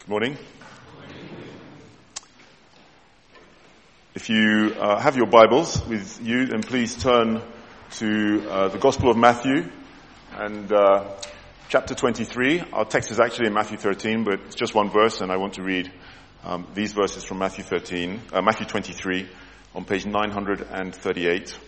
Good morning. If you have your Bibles with you, then please turn to the Gospel of Matthew and chapter 23. Our text is actually in Matthew 13, but it's just one verse, and I want to read these verses from Matthew 23 on page 938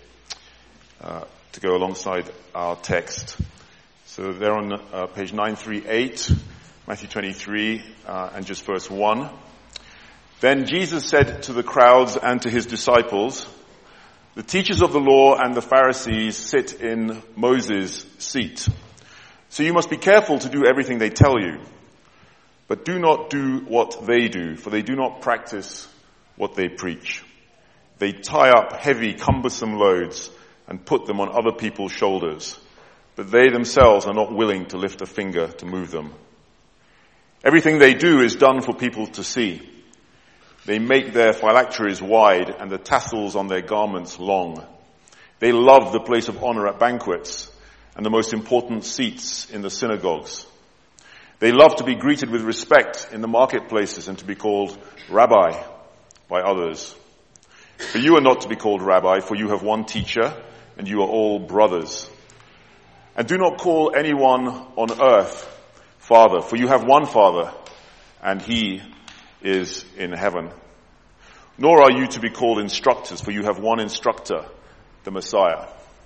to go alongside our text. So they're on page 938. Matthew 23, and just verse 1. Then Jesus said to the crowds and to his disciples, "The teachers of the law and the Pharisees sit in Moses' seat. So you must be careful to do everything they tell you. But do not do what they do, for they do not practice what they preach. They tie up heavy, cumbersome loads and put them on other people's shoulders, but they themselves are not willing to lift a finger to move them. Everything they do is done for people to see. They make their phylacteries wide and the tassels on their garments long. They love the place of honor at banquets and the most important seats in the synagogues. They love to be greeted with respect in the marketplaces and to be called rabbi by others. But you are not to be called rabbi, for you have one teacher and you are all brothers. And do not call anyone on earth Father, for you have one Father, and he is in heaven. Nor are you to be called instructors, for you have one instructor, the Messiah.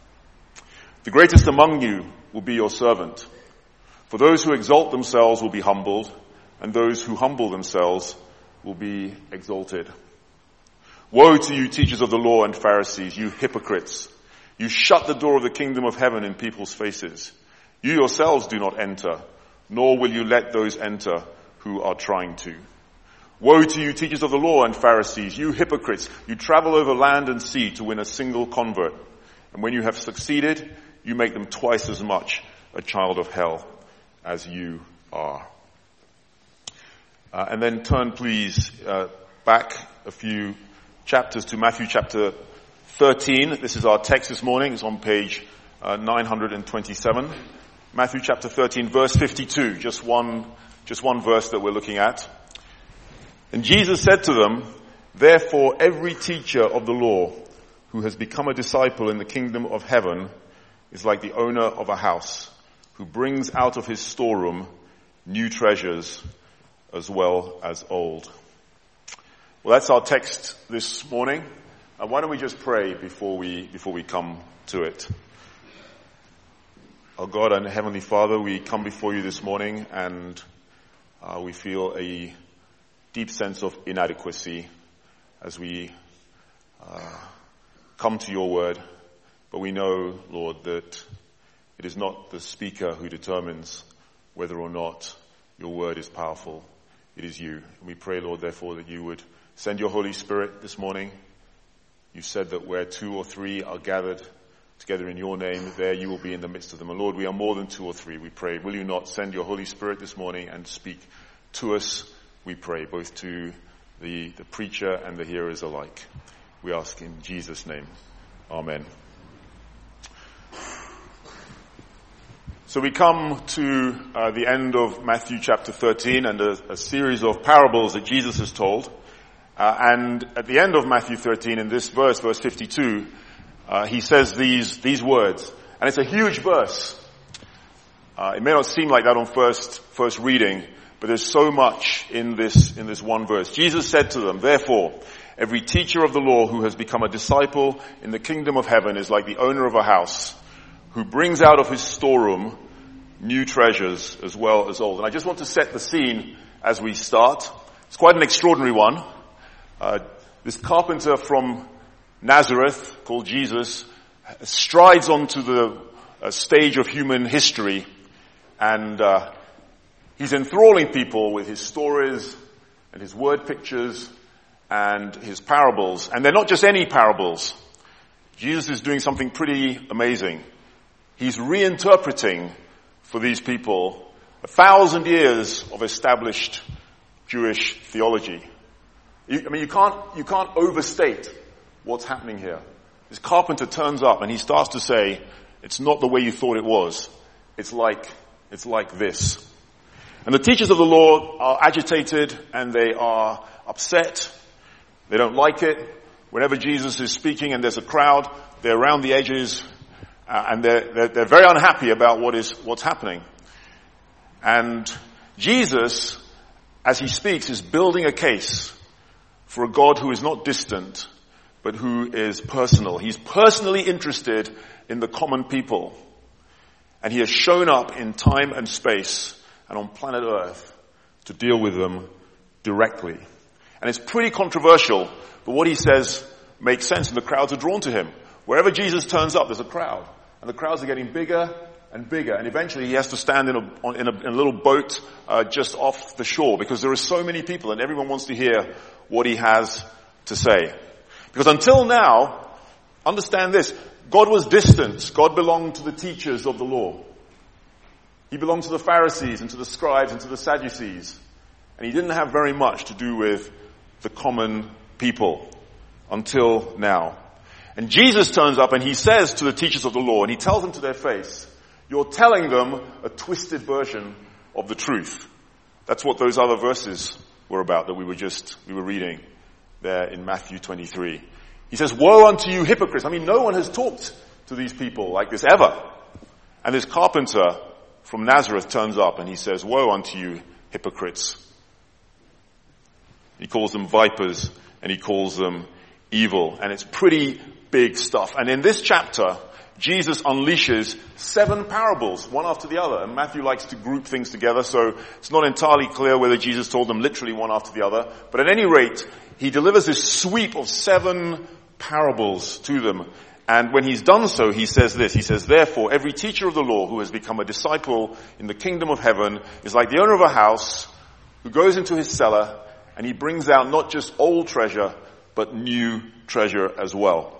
The greatest among you will be your servant. For those who exalt themselves will be humbled, and those who humble themselves will be exalted. Woe to you, teachers of the law and Pharisees, you hypocrites! You shut the door of the kingdom of heaven in people's faces. You yourselves do not enter, nor will you let those enter who are trying to. Woe to you, teachers of the law and Pharisees, you hypocrites! You travel over land and sea to win a single convert. And when you have succeeded, you make them twice as much a child of hell as you are. And then turn please back a few chapters to Matthew chapter 13. This is our text this morning. It's on page 927. Matthew chapter 13, verse 52, just one verse that we're looking at. And Jesus said to them, "Therefore every teacher of the law who has become a disciple in the kingdom of heaven is like the owner of a house who brings out of his storeroom new treasures as well as old." Well, that's our text this morning. Why don't we just pray before we come to it? Our God and Heavenly Father, we come before you this morning and we feel a deep sense of inadequacy as we come to your word. But we know, Lord, that it is not the speaker who determines whether or not your word is powerful. It is you. And we pray, Lord, therefore, that you would send your Holy Spirit this morning. You said that where 2 or 3 are gathered together in your name, there you will be in the midst of them. And Lord, we are more than 2 or 3. We pray, will you not send your Holy Spirit this morning and speak to us, we pray, both to the preacher and the hearers alike. We ask in Jesus' name. Amen. So we come to the end of Matthew chapter 13 and a series of parables that Jesus has told. And at the end of Matthew 13, in this verse 52, he says these words, and it's a huge verse. It may not seem like that on first reading, but there's so much in this one verse. Jesus said to them, "Therefore, every teacher of the law who has become a disciple in the kingdom of heaven is like the owner of a house who brings out of his storeroom new treasures as well as old." And I just want to set the scene as we start. It's quite an extraordinary one. This carpenter from Nazareth, called Jesus, strides onto the stage of human history, and he's enthralling people with his stories and his word pictures and his parables. And they're not just any parables. Jesus is doing something pretty amazing. He's reinterpreting for these people 1,000 years of established Jewish theology. You can't overstate what's happening here. This carpenter turns up and he starts to say, it's not the way you thought it was. It's like this. And the teachers of the law are agitated and they are upset. They don't like it. Whenever Jesus is speaking and there's a crowd, they're around the edges and they're very unhappy about what's happening. And Jesus, as he speaks, is building a case for a God who is not distant, but who is personal. He's personally interested in the common people. And he has shown up in time and space and on planet Earth to deal with them directly. And it's pretty controversial, but what he says makes sense, and the crowds are drawn to him. Wherever Jesus turns up, there's a crowd. And the crowds are getting bigger and bigger. And eventually he has to stand in a little boat just off the shore because there are so many people and everyone wants to hear what he has to say. Because until now, understand this, God was distant. God belonged to the teachers of the law. He belonged to the Pharisees and to the scribes and to the Sadducees. And he didn't have very much to do with the common people until now. And Jesus turns up and he says to the teachers of the law, and he tells them to their face, you're telling them a twisted version of the truth. That's what those other verses were about that we were reading there in Matthew 23. He says, woe unto you hypocrites. I mean, no one has talked to these people like this ever. And this carpenter from Nazareth turns up and he says, woe unto you hypocrites. He calls them vipers and he calls them evil. And it's pretty big stuff. And in this chapter, Jesus unleashes 7 parables, one after the other. And Matthew likes to group things together, so it's not entirely clear whether Jesus told them literally one after the other. But at any rate, he delivers this sweep of 7 parables to them. And when he's done so, he says this. He says, therefore, every teacher of the law who has become a disciple in the kingdom of heaven is like the owner of a house who goes into his cellar and he brings out not just old treasure, but new treasure as well.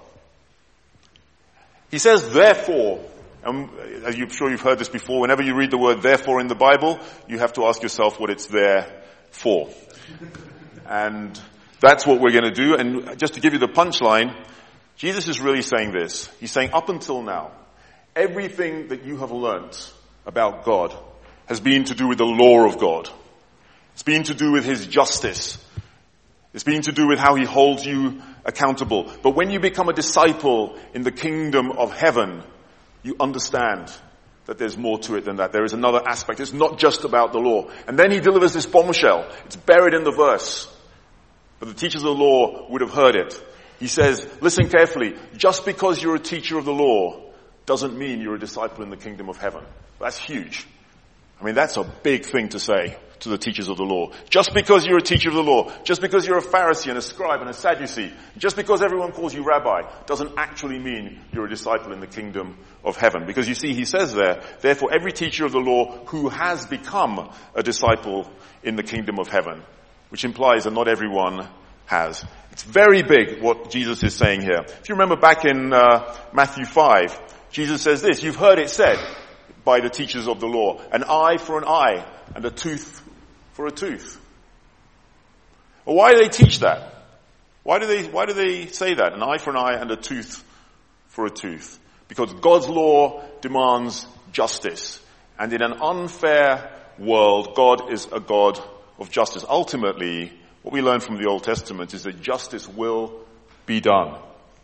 He says, therefore, and as I'm sure you've heard this before, whenever you read the word therefore in the Bible, you have to ask yourself what it's there for. And that's what we're going to do. And just to give you the punchline, Jesus is really saying this. He's saying up until now, everything that you have learnt about God has been to do with the law of God. It's been to do with his justice. It's been to do with how he holds you accountable. But when you become a disciple in the kingdom of heaven, you understand that there's more to it than that. There is another aspect. It's not just about the law. And then he delivers this bombshell. It's buried in the verse. But the teachers of the law would have heard it. He says, listen carefully. Just because you're a teacher of the law doesn't mean you're a disciple in the kingdom of heaven. That's huge. I mean, that's a big thing to say to the teachers of the law. Just because you're a teacher of the law, just because you're a Pharisee and a scribe and a Sadducee, just because everyone calls you rabbi, doesn't actually mean you're a disciple in the kingdom of heaven. Because you see, he says there, therefore every teacher of the law who has become a disciple in the kingdom of heaven, which implies that not everyone has. It's very big what Jesus is saying here. If you remember back in Matthew 5, Jesus says this, you've heard it said by the teachers of the law, an eye for an eye and a tooth for a tooth. Well, why do they teach that? Why do they say that? An eye for an eye and a tooth for a tooth. Because God's law demands justice. And in an unfair world, God is a God of justice. Ultimately, what we learn from the Old Testament is that justice will be done.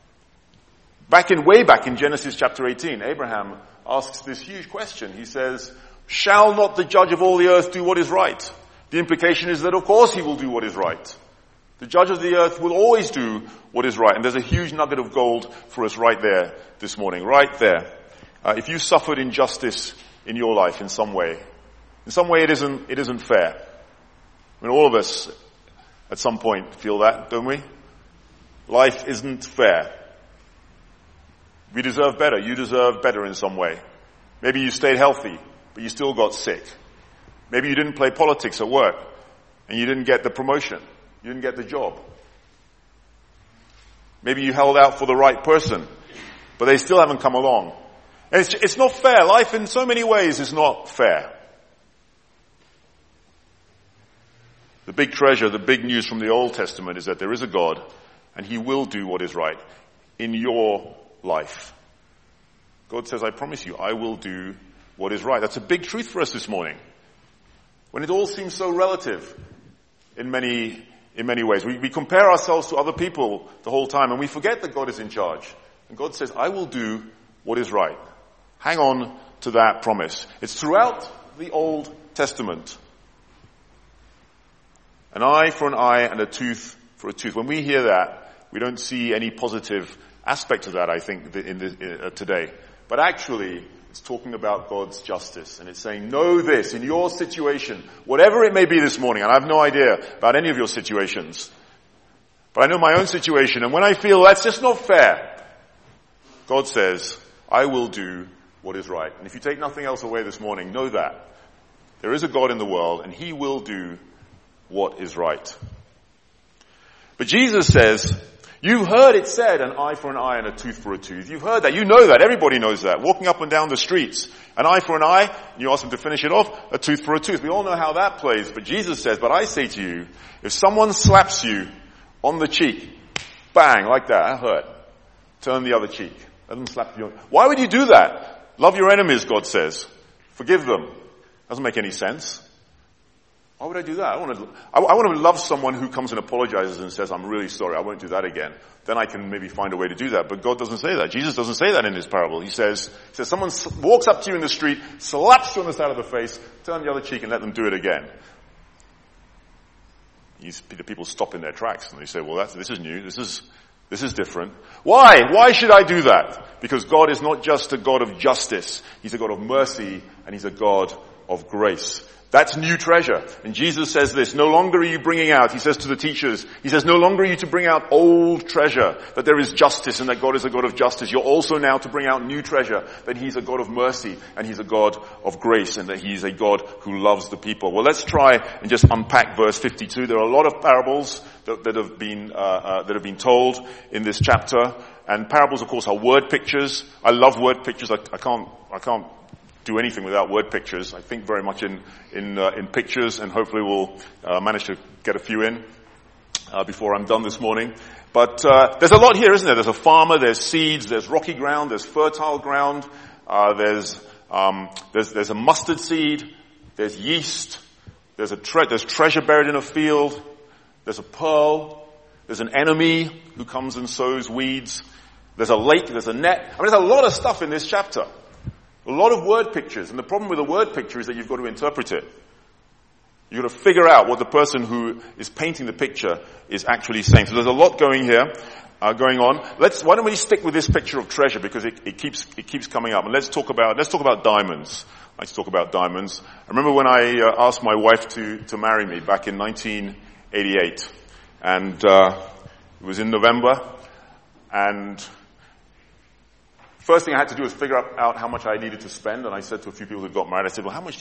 Way back in Genesis chapter 18, Abraham asks this huge question. He says, shall not the judge of all the earth do what is right? The implication is that of course he will do what is right. The judge of the earth will always do what is right. And there's a huge nugget of gold for us right there this morning. Right there. If you suffered injustice in your life in some way it isn't fair. I mean, all of us at some point feel that, don't we? Life isn't fair. We deserve better. You deserve better in some way. Maybe you stayed healthy, but you still got sick. Maybe you didn't play politics at work and you didn't get the promotion. You didn't get the job. Maybe you held out for the right person, but they still haven't come along. And it's not fair. Life in so many ways is not fair. The big treasure, the big news from the Old Testament is that there is a God and he will do what is right in your life. God says, I promise you, I will do what is right. That's a big truth for us this morning. when it all seems so relative in many ways. We compare ourselves to other people the whole time, and we forget that God is in charge. And God says, I will do what is right. Hang on to that promise. It's throughout the Old Testament. An eye for an eye and a tooth for a tooth. When we hear that, we don't see any positive aspect of that, I think, today. But actually, it's talking about God's justice. And it's saying, know this, in your situation, whatever it may be this morning, and I have no idea about any of your situations, but I know my own situation, and when I feel that's just not fair, God says, I will do what is right. And if you take nothing else away this morning, know that. There is a God in the world, and He will do what is right. But Jesus says, you've heard it said, an eye for an eye and a tooth for a tooth. You've heard that. You know that. Everybody knows that. Walking up and down the streets, an eye for an eye, you ask them to finish it off, a tooth for a tooth. We all know how that plays. But Jesus says, but I say to you, if someone slaps you on the cheek, bang, like that hurt, turn the other cheek. Let them slap you. Why would you do that? Love your enemies, God says. Forgive them. Doesn't make any sense. Why would I do that? I want to love someone who comes and apologizes and says, I'm really sorry, I won't do that again. Then I can maybe find a way to do that. But God doesn't say that. Jesus doesn't say that in this parable. He says someone walks up to you in the street, slaps you on the side of the face, turn the other cheek and let them do it again. The people stop in their tracks and they say, well, this is new. This is different. Why? Why should I do that? Because God is not just a God of justice. He's a God of mercy and He's a God of grace. That's new treasure. And Jesus says this, no longer are you bringing out, He says to the teachers, He says, no longer are you to bring out old treasure, that there is justice and that God is a God of justice. You're also now to bring out new treasure, that He's a God of mercy and He's a God of grace and that He's a God who loves the people. Well, let's try and just unpack verse 52. There are a lot of parables that have been told in this chapter. And parables, of course, are word pictures. I love word pictures. I can't do anything without word pictures. I think very much in pictures, and hopefully we'll manage to get a few in before I'm done this morning. But there's a lot here, isn't there? There's a farmer, there's seeds, there's rocky ground, there's fertile ground, there's a mustard seed, there's yeast, there's treasure buried in a field, there's a pearl, there's an enemy who comes and sows weeds, there's a lake, there's a net. I mean, there's a lot of stuff in this chapter. A lot of word pictures, and the problem with a word picture is that you've got to interpret it. You've got to figure out what the person who is painting the picture is actually saying. So there's a lot going on. Why don't we stick with this picture of treasure because it keeps coming up. And let's talk about diamonds. Let's talk about diamonds. I remember when I asked my wife to marry me back in 1988, and it was in November, and first thing I had to do was figure out how much I needed to spend, and I said to a few people who got married, I said, well, how much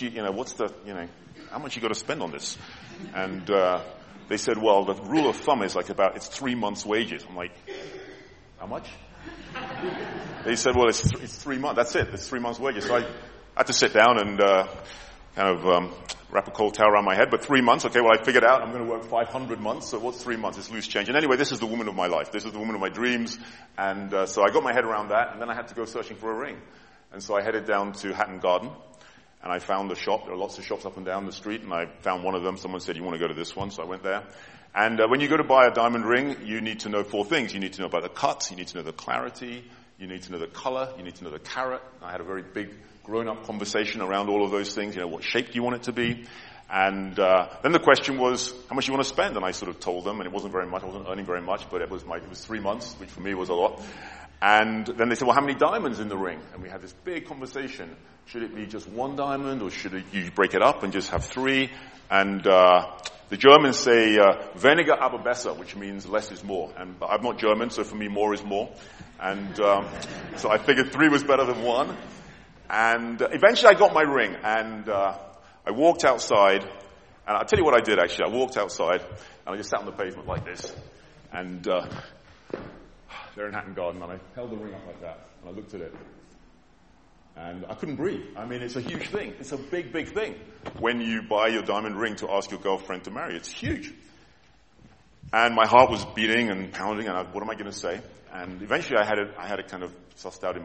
how much you got to spend on this? And they said, well, the rule of thumb is it's 3 months' wages. I'm like, how much? They said, well, it's 3 months. That's it. It's 3 months' wages. So I had to sit down and wrap a cold towel around my head. But 3 months, okay, well, I figured out I'm going to work 500 months. So what's 3 months? It's loose change. And anyway, this is the woman of my life. This is the woman of my dreams. And so I got my head around that. And then I had to go searching for a ring. And so I headed down to Hatton Garden. And I found a shop. There are lots of shops up and down the street. And I found one of them. Someone said, you want to go to this one? So I went there. And when you go to buy a diamond ring, you need to know 4 things. You need to know about the cut. You need to know the clarity. You need to know the color. You need to know the carat. I had a very big grown-up conversation around all of those things. What shape do you want it to be? And then the question was, how much do you want to spend? And I sort of told them, and it wasn't very much. I wasn't earning very much, but it was 3 months, which for me was a lot. And then they said, well, how many diamonds in the ring? And we had this big conversation. Should it be just 1 diamond, or should you break it up and just have 3? And the Germans say weniger aber besser, which means less is more. And I'm not German, so for me, more is more. And so I figured 3 was better than 1. And eventually I got my ring, and I walked outside, and I'll tell you what I did actually. I walked outside, and I just sat on the pavement like this, and there in Hatton Garden, and I held the ring up like that, and I looked at it, and I couldn't breathe. I mean, it's a huge thing. It's a big, big thing when you buy your diamond ring to ask your girlfriend to marry. It's huge. And my heart was beating and pounding, and what am I going to say? And eventually I had it kind of sussed out in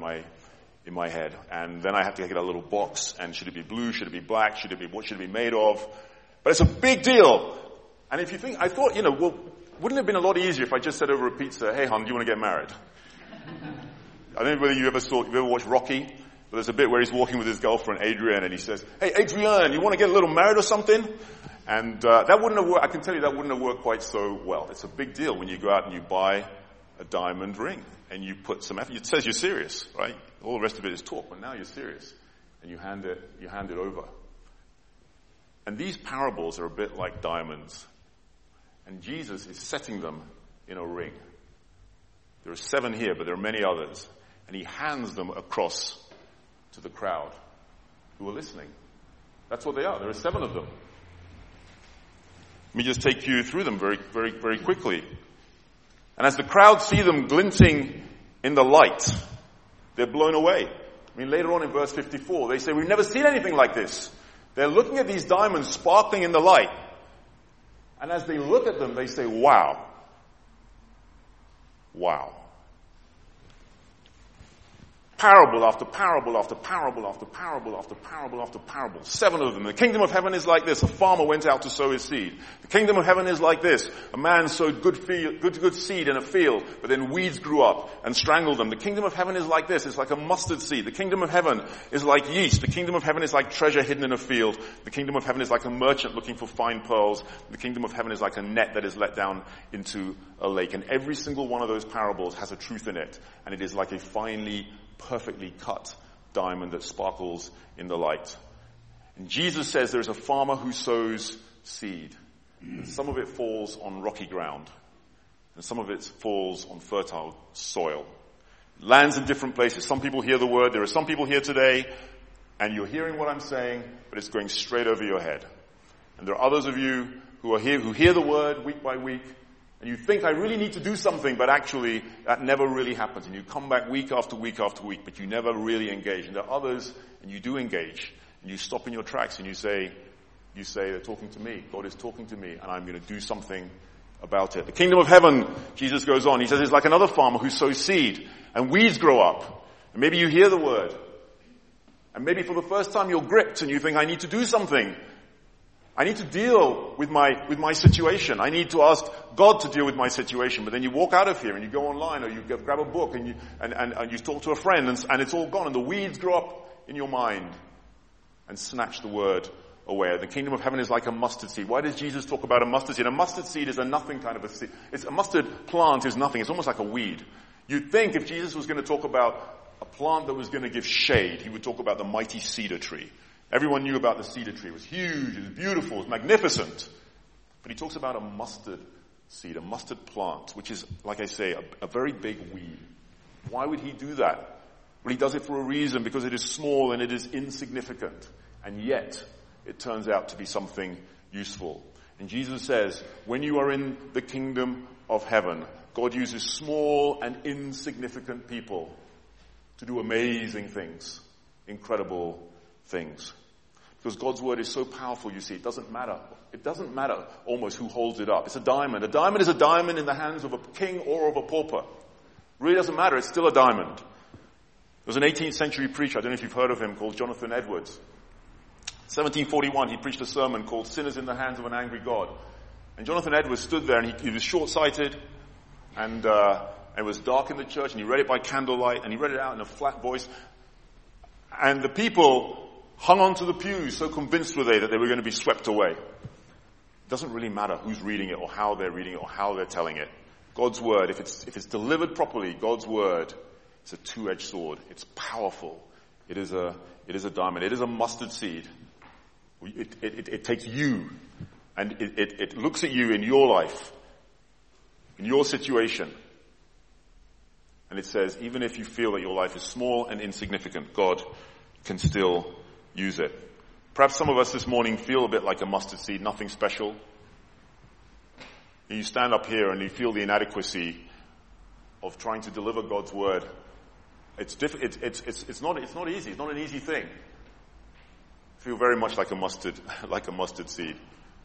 my head. And then I had to get a little box, and should it be blue, should it be black, what should it be made of? But it's a big deal. And if you think, I thought, well, wouldn't it have been a lot easier if I just said over a pizza, hey hon, do you want to get married? I don't know whether you've ever watched Rocky, but there's a bit where he's walking with his girlfriend Adrienne and he says, hey Adrienne, you want to get a little married or something? And that wouldn't have worked, I can tell you that wouldn't have worked quite so well. It's a big deal when you go out and you buy a diamond ring and you put some effort. It says you're serious, right? All the rest of it is talk, but now you're serious. And you hand it over. And these parables are a bit like diamonds. And Jesus is setting them in a ring. There are 7 here, but there are many others. And he hands them across to the crowd who are listening. That's what they are. There are 7 of them. Let me just take you through them very, very, very quickly. And as the crowd see them glinting in the light, they're blown away. I mean, later on in verse 54, they say, we've never seen anything like this. They're looking at these diamonds sparkling in the light. And as they look at them, they say, wow. Wow. Parable after parable after parable after parable after parable after parable. 7 of them. The kingdom of heaven is like this. A farmer went out to sow his seed. The kingdom of heaven is like this. A man sowed good seed in a field, but then weeds grew up and strangled them. The kingdom of heaven is like this. It's like a mustard seed. The kingdom of heaven is like yeast. The kingdom of heaven is like treasure hidden in a field. The kingdom of heaven is like a merchant looking for fine pearls. The kingdom of heaven is like a net that is let down into a lake. And every single one of those parables has a truth in it. And it is like a perfectly cut diamond that sparkles in the light. And Jesus says there's a farmer who sows seed. And some of it falls on rocky ground. And some of it falls on fertile soil. It lands in different places. Some people hear the word. There are some people here today, and you're hearing what I'm saying, but it's going straight over your head. And there are others of you who are here, who hear the word week by week, and you think, I really need to do something, but actually that never really happens. And you come back week after week after week, but you never really engage. And there are others, and you do engage, and you stop in your tracks and you say, they're talking to me. God is talking to me, and I'm going to do something about it. The kingdom of heaven, Jesus goes on, he says, it's like another farmer who sows seed, and weeds grow up. And maybe you hear the word. And maybe for the first time you're gripped, and you think, I need to do something. I need to deal with my situation. I need to ask God to deal with my situation. But then you walk out of here and you go online or you grab a book and you talk to a friend and it's all gone and the weeds grow up in your mind and snatch the word away. The kingdom of heaven is like a mustard seed. Why does Jesus talk about a mustard seed? A mustard seed is a nothing kind of a seed. A mustard plant is nothing. It's almost like a weed. You'd think if Jesus was going to talk about a plant that was going to give shade, he would talk about the mighty cedar tree. Everyone knew about the cedar tree. It was huge, it was beautiful, it was magnificent. But he talks about a mustard seed, a mustard plant, which is, like I say, a very big weed. Why would he do that? Well, he does it for a reason, because it is small and it is insignificant. And yet, it turns out to be something useful. And Jesus says, when you are in the kingdom of heaven, God uses small and insignificant people to do amazing things, incredible things. Because God's word is so powerful, you see, it doesn't matter. It doesn't matter almost who holds it up. It's a diamond. A diamond is a diamond in the hands of a king or of a pauper. It really doesn't matter. It's still a diamond. There was an 18th century preacher, I don't know if you've heard of him, called Jonathan Edwards. 1741, he preached a sermon called Sinners in the Hands of an Angry God. And Jonathan Edwards stood there and he was short-sighted and it was dark in the church and he read it by candlelight and he read it out in a flat voice. And the people hung on to the pews, so convinced were they that they were going to be swept away. It doesn't really matter who's reading it or how they're reading it or how they're telling it. God's word, if it's delivered properly, God's word, it's a two-edged sword. It's powerful. It is a diamond. It is a mustard seed. It takes you and it looks at you in your life, in your situation. And it says, even if you feel that your life is small and insignificant, God can still use it. Perhaps some of us this morning feel a bit like a mustard seed, nothing special. And you stand up here and you feel the inadequacy of trying to deliver God's word. It's not easy. It's not an easy thing. I feel very much like a mustard seed.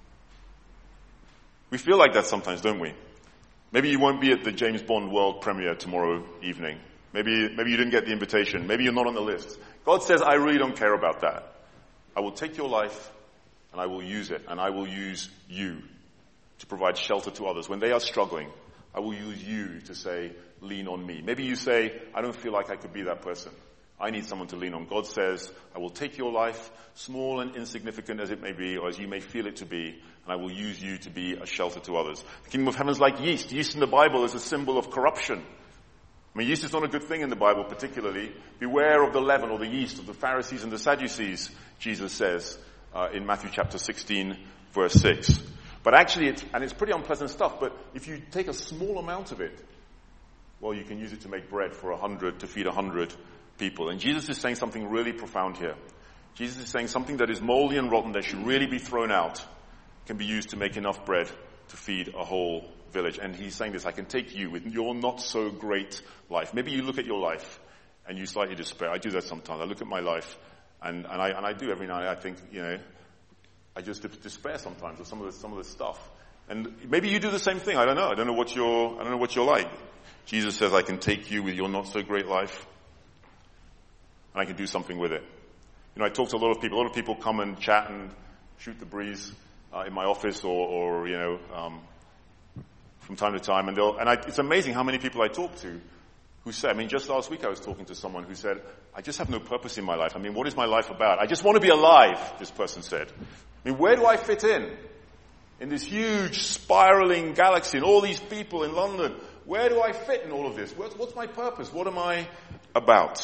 We feel like that sometimes, don't we? Maybe you won't be at the James Bond world premiere tomorrow evening. Maybe you didn't get the invitation. Maybe you're not on the list. God says, I really don't care about that. I will take your life and and I will use it, and I will use you to provide shelter to others. When they are struggling, I will use you to say, lean on me. Maybe you say, I don't feel like I could be that person. I need someone to lean on. God says, I will take your life, small and insignificant as it may be, or as you may feel it to be, and I will use you to be a shelter to others. The kingdom of heaven is like yeast. Yeast in the Bible is a symbol of corruption. I mean, yeast is not a good thing in the Bible particularly. Beware of the leaven or the yeast of the Pharisees and the Sadducees, Jesus says in Matthew chapter 16, verse 6. But actually, it's pretty unpleasant stuff, but if you take a small amount of it, well, you can use it to make bread for 100, to feed 100 people. And Jesus is saying something really profound here. Jesus is saying something that is moldy and rotten, that should really be thrown out, can be used to make enough bread to feed a whole village. And he's saying this, I can take you with your not so great life. Maybe you look at your life and you slightly despair. I do that sometimes. I look at my life and I do every night. I think, I just despair sometimes of some of the stuff. And maybe you do the same thing. I don't know. I don't know what you're like. Jesus says, I can take you with your not so great life and I can do something with it. I talk to a lot of people. A lot of people come and chat and shoot the breeze in my office or from time to time. And it's amazing how many people I talk to who say, just last week I was talking to someone who said, I just have no purpose in my life. What is my life about? I just want to be alive, this person said. Where do I fit in this huge spiraling galaxy and all these people in London? Where do I fit in all of this? What's my purpose? What am I about?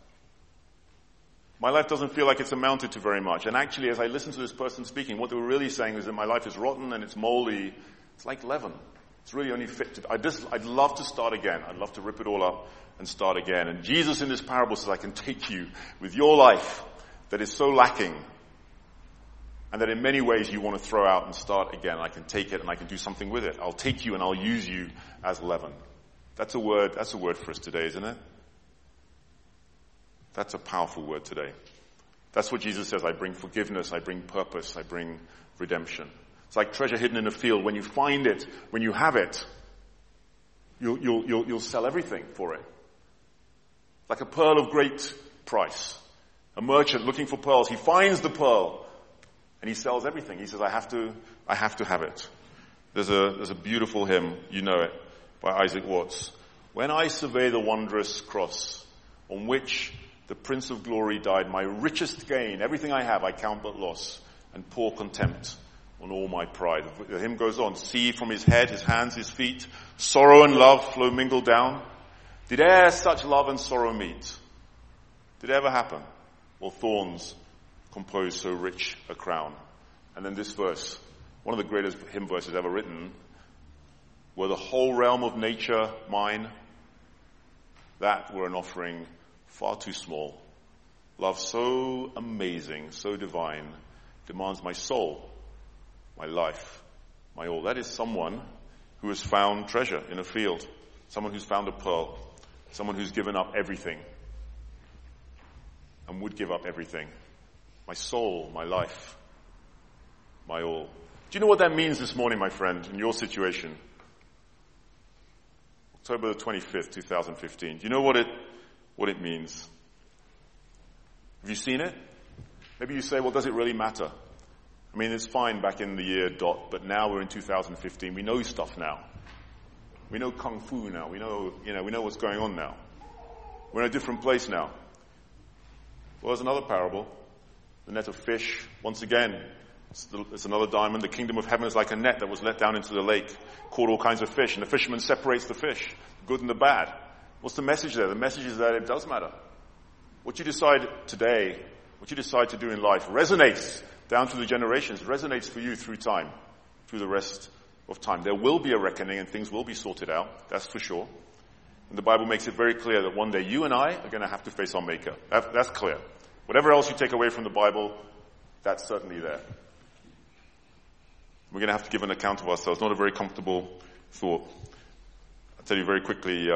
My life doesn't feel like it's amounted to very much. And actually, as I listen to this person speaking, what they were really saying is that my life is rotten and it's moldy. It's like leaven. It's really only fit to... I'd love to start again. I'd love to rip it all up and start again. And Jesus in this parable says, I can take you with your life that is so lacking and that in many ways you want to throw out and start again. I can take it and I can do something with it. I'll take you and I'll use you as leaven. That's a word for us today, isn't it? That's a powerful word today. That's what Jesus says. I bring forgiveness, I bring purpose, I bring redemption. It's like treasure hidden in a field. When you find it, when you have it, you'll sell everything for it. Like a pearl of great price. A merchant looking for pearls. He finds the pearl and he sells everything. He says, I have to have it. There's a beautiful hymn, you know it, by Isaac Watts. When I survey the wondrous cross on which the Prince of Glory died, my richest gain, everything I have, I count but loss, and pour contempt on all my pride. The hymn goes on, see from his head, his hands, his feet, sorrow and love flow mingled down. Did e'er such love and sorrow meet? Did it ever happen? Or thorns compose so rich a crown? And then this verse, one of the greatest hymn verses ever written, were the whole realm of nature mine, that were an offering far too small. Love so amazing, so divine, demands my soul, my life, my all. That is someone who has found treasure in a field, someone who's found a pearl, someone who's given up everything and would give up everything. My soul, my life, my all. Do you know what that means this morning, my friend, in your situation? October the 25th, 2015. Do you know what it means? Have you seen it? Maybe you say, well, does it really matter? It's fine back in the year ... but now we're in 2015. We know stuff now. We know Kung Fu now. We know what's going on now. We're in a different place now. Well, there's another parable. The net of fish. Once again, it's another diamond. The kingdom of heaven is like a net that was let down into the lake, caught all kinds of fish, and the fisherman separates the fish, the good and the bad. What's the message there? The message is that it does matter. What you decide today, what you decide to do in life resonates down through the generations, resonates for you through time, through the rest of time. There will be a reckoning and things will be sorted out, that's for sure. And the Bible makes it very clear that one day you and I are going to have to face our Maker. That's clear. Whatever else you take away from the Bible, that's certainly there. We're going to have to give an account of ourselves. Not a very comfortable thought. I'll tell you very quickly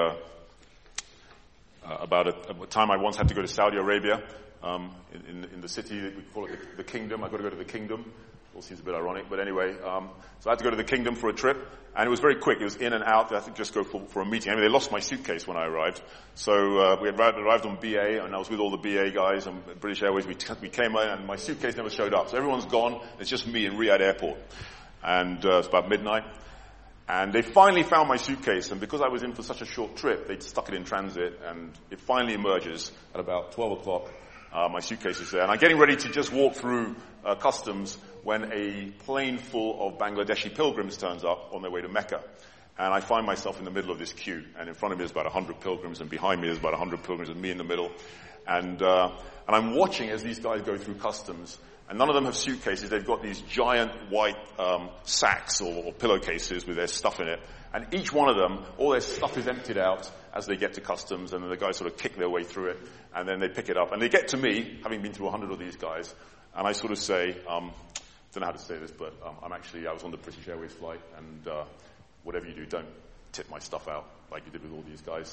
about a time I once had to go to Saudi Arabia. In the city, we call it the kingdom. I've got to go to the kingdom. All seems a bit ironic, but anyway, so I had to go to the Kingdom for a trip, and it was very quick. It was in and out. I had to just go for a meeting. I mean, they lost my suitcase when I arrived. So we had arrived on BA, and I was with all the BA guys and British Airways. We came in, and my suitcase never showed up. So everyone's gone. It's just me in Riyadh Airport. And it's about midnight. And they finally found my suitcase, and because I was in for such a short trip, they stuck it in transit, and it finally emerges at about 12 o'clock. My suitcase is there, and I'm getting ready to just walk through customs when a plane full of Bangladeshi pilgrims turns up on their way to Mecca. And I find myself in the middle of this queue, and in front of me is about 100 pilgrims, and behind me is about 100 pilgrims, and me in the middle. And I'm watching as these guys go through customs. And none of them have suitcases. They've got these giant white sacks or pillowcases with their stuff in it. And each one of them, all their stuff is emptied out as they get to customs, and then the guys sort of kick their way through it, and then they pick it up. And they get to me, having been through 100 of these guys, and I sort of say, don't know how to say this, but I was on the British Airways flight, and whatever you do, don't tip my stuff out like you did with all these guys.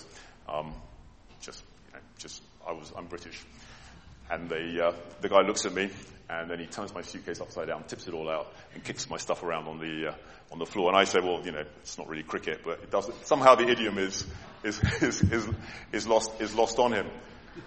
I'm British. And the guy looks at me, and then he turns my suitcase upside down, tips it all out, and kicks my stuff around on the floor. And I say, well, it's not really cricket, but it does. Somehow the idiom is lost on him,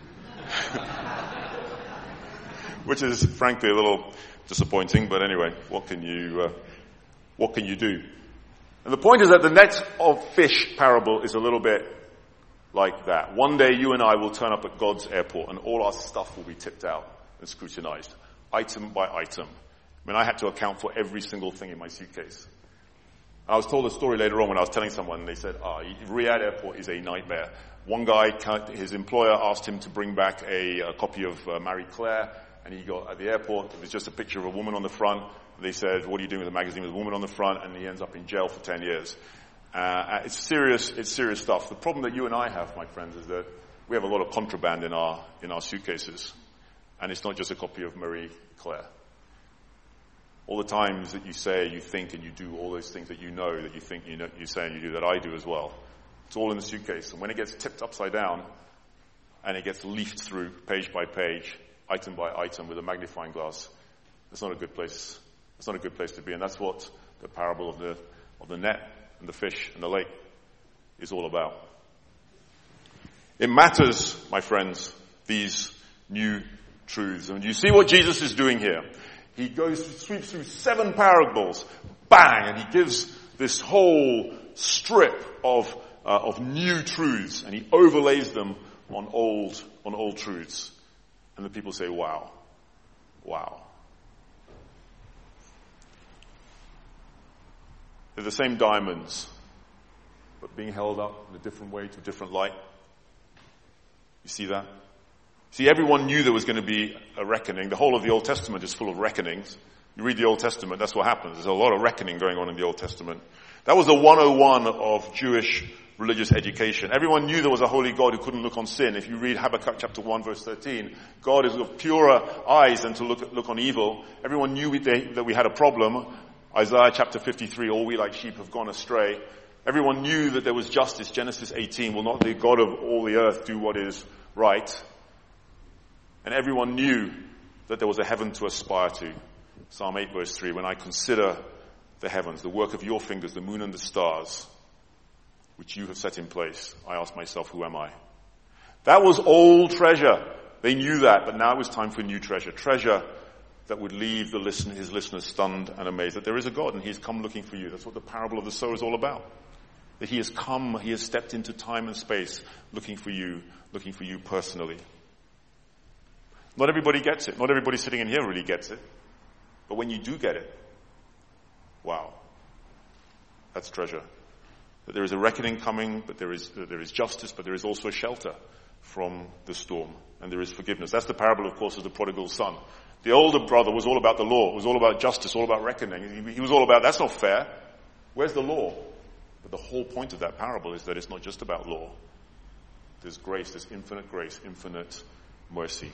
which is frankly a little disappointing. But anyway, what can you do? And the point is that the net of fish parable is a little bit like that. One day you and I will turn up at God's airport and all our stuff will be tipped out and scrutinized, item by item. I mean, I had to account for every single thing in my suitcase. I was told a story later on when I was telling someone, and they said, Riyadh airport is a nightmare. One guy, his employer asked him to bring back a copy of Marie Claire, and he got at the airport, there was just a picture of a woman on the front. They said, what are you doing with a magazine with a woman on the front? And he ends up in jail for 10 years. It's serious stuff. The problem that you and I have, my friends, is that we have a lot of contraband in our suitcases. And it's not just a copy of Marie Claire. All the times that you say, you think, and you do all those things that you know, that you think, you say and you do, that I do as well. It's all in the suitcase. And when it gets tipped upside down, and it gets leafed through page by page, item by item with a magnifying glass, it's not a good place. It's not a good place to be. And that's what the parable of the net and the fish and the lake is all about. It matters, my friends, these new truths. And you see what Jesus is doing here. He sweeps through 7 parables, bang, and he gives this whole strip of new truths, and he overlays them on old truths. And the people say, wow. They're the same diamonds, but being held up in a different way to a different light. You see that? See, everyone knew there was going to be a reckoning. The whole of the Old Testament is full of reckonings. You read the Old Testament, that's what happens. There's a lot of reckoning going on in the Old Testament. That was the 101 of Jewish religious education. Everyone knew there was a holy God who couldn't look on sin. If you read Habakkuk chapter 1 verse 13, God is of purer eyes than to look on evil. Everyone knew that we had a problem. Isaiah chapter 53, all we like sheep have gone astray. Everyone knew that there was justice. Genesis 18, will not the God of all the earth do what is right? And everyone knew that there was a heaven to aspire to. Psalm 8 verse 3, when I consider the heavens, the work of your fingers, the moon and the stars, which you have set in place, I ask myself, who am I? That was old treasure. They knew that, but now it was time for new treasure. Treasure that would leave his listeners stunned and amazed that there is a God and he has come looking for you. That's what the parable of the sower is all about. That he has come, he has stepped into time and space looking for you personally. Not everybody gets it. Not everybody sitting in here really gets it. But when you do get it, wow, that's treasure. That there is a reckoning coming, but there is justice, but there is also a shelter from the storm, and there is forgiveness. That's the parable, of course, of the prodigal son. The older brother was all about the law. It was all about justice, all about reckoning. He was all about, that's not fair. Where's the law? But the whole point of that parable is that it's not just about law. There's grace, there's infinite grace, infinite mercy.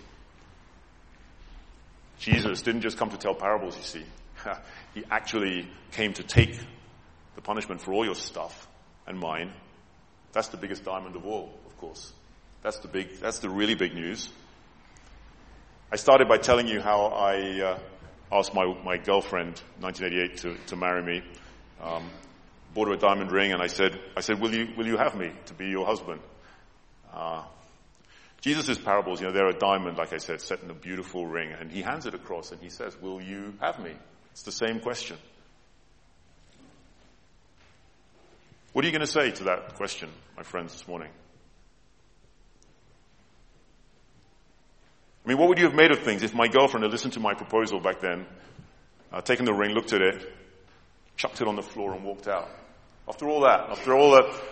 Jesus didn't just come to tell parables, you see. He actually came to take the punishment for all your stuff and mine. That's the biggest diamond of all, of course. That's the really big news. I started by telling you how asked my girlfriend, 1988, to marry me. Bought her a diamond ring, and I said, will you have me to be your husband? Jesus' parables, they're a diamond, like I said, set in a beautiful ring, and he hands it across and he says, will you have me? It's the same question. What are you going to say to that question, my friends, this morning? I mean, what would you have made of things if my girlfriend had listened to my proposal back then, taken the ring, looked at it, chucked it on the floor and walked out? After all that, after all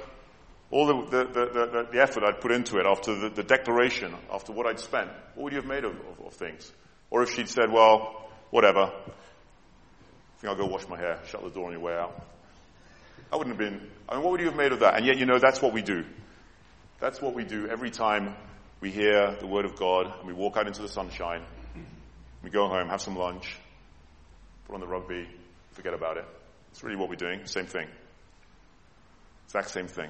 the effort I'd put into it, after the declaration, after what I'd spent, what would you have made of things? Or if she'd said, well, whatever, I think I'll go wash my hair, shut the door on your way out. I wouldn't have been, what would you have made of that? And yet, that's what we do. That's what we do every time we hear the word of God and we walk out into the sunshine. We go home, have some lunch, put on the rugby, forget about it. It's really what we're doing. Same thing. Exact same thing.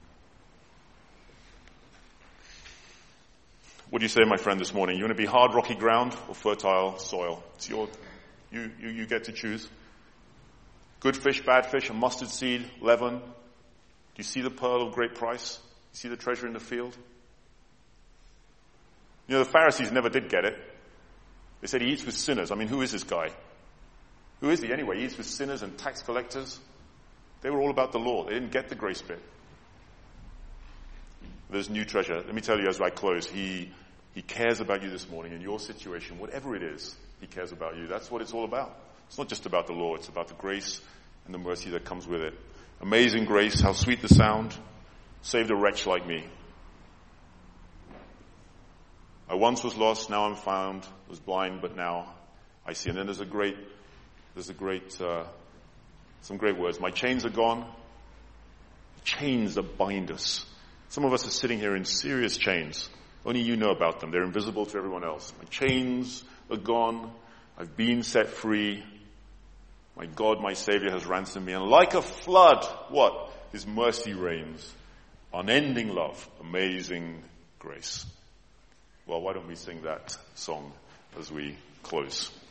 What do you say, my friend, this morning? You want to be hard, rocky ground or fertile soil? It's you get to choose. Good fish, bad fish, a mustard seed, leaven. Do you see the pearl of great price? You see the treasure in the field? The Pharisees never did get it. They said he eats with sinners. I mean, who is this guy? Who is he anyway? He eats with sinners and tax collectors. They were all about the law. They didn't get the grace bit. There's new treasure. Let me tell you as I close, he cares about you this morning in your situation, whatever it is, he cares about you. That's what it's all about. It's not just about the law, it's about the grace and the mercy that comes with it. Amazing grace, how sweet the sound, saved a wretch like me. I once was lost, now I'm found, was blind, but now I see. And then there's some great words. My chains are gone. Chains that bind us. Some of us are sitting here in serious chains. Only you know about them. They're invisible to everyone else. My chains are gone. I've been set free. My God, my Savior has ransomed me. And like a flood, what? His mercy reigns. Unending love. Amazing grace. Well, why don't we sing that song as we close?